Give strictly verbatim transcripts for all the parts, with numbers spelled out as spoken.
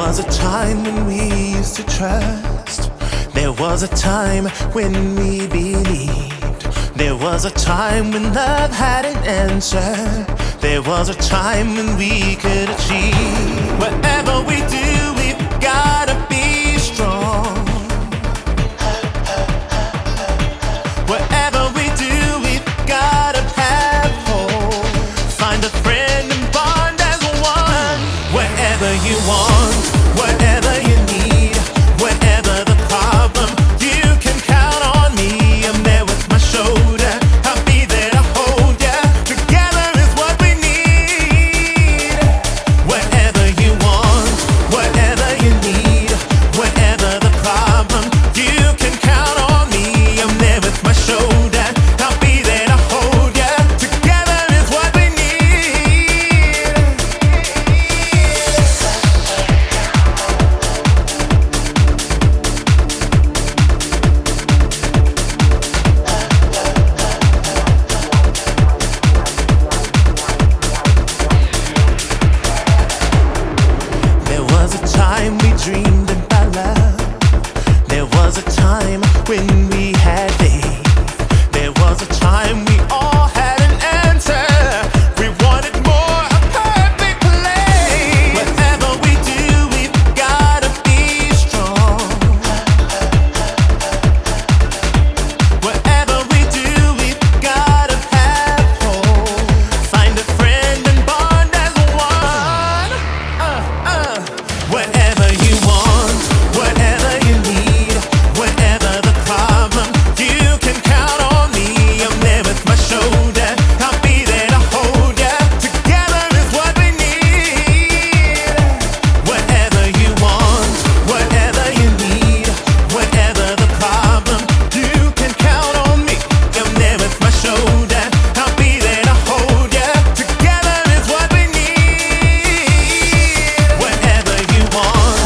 was a time when we used to trust. There was a time when we believed. There was a time when love had an answer. There was a time when we could achieve. Whatever we do, we've gotta be strong. Whatever we do, we've gotta have hope. Find a friend and bond as one. Whatever you want, whatever you need, whatever the problem, you can count on me. I'm there with my shoulder. I'll be there to hold ya. Together is what we need. Whatever you want, whatever you need, whatever the problem, you can count on me. I'm there with my shoulder. I'll be there to hold ya. Together is what we need. There was a time we dreamed about love. There was a time when we had faith. There was a time we all had an answer. We wanted more, a perfect place. Whatever we do, we've gotta be strong. Whatever we do, we've gotta have hope. Find a friend and bond as one. Uh, uh. Whatever you want, whatever you need, whatever the problem, you can count on me. I'm there with my shoulder. I'll be there to hold ya. Together is what we need. Whatever you want, whatever you need, whatever the problem, you can count on me. I'm there with my shoulder. I'll be there to hold ya. Together is what we need. Whatever you want.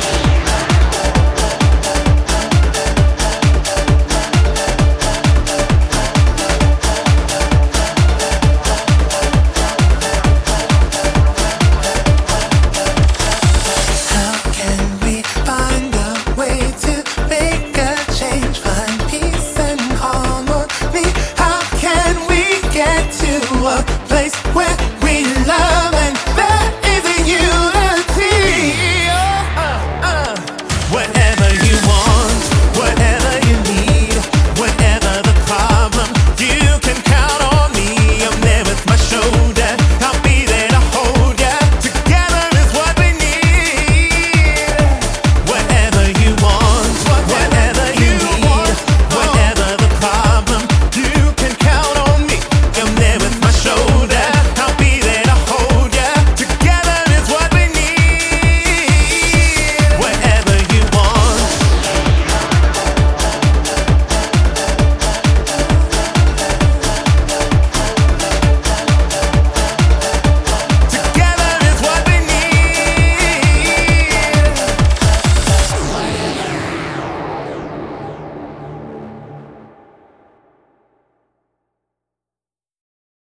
How can we find a way to make a change, find peace and harmony? How can we get to a place where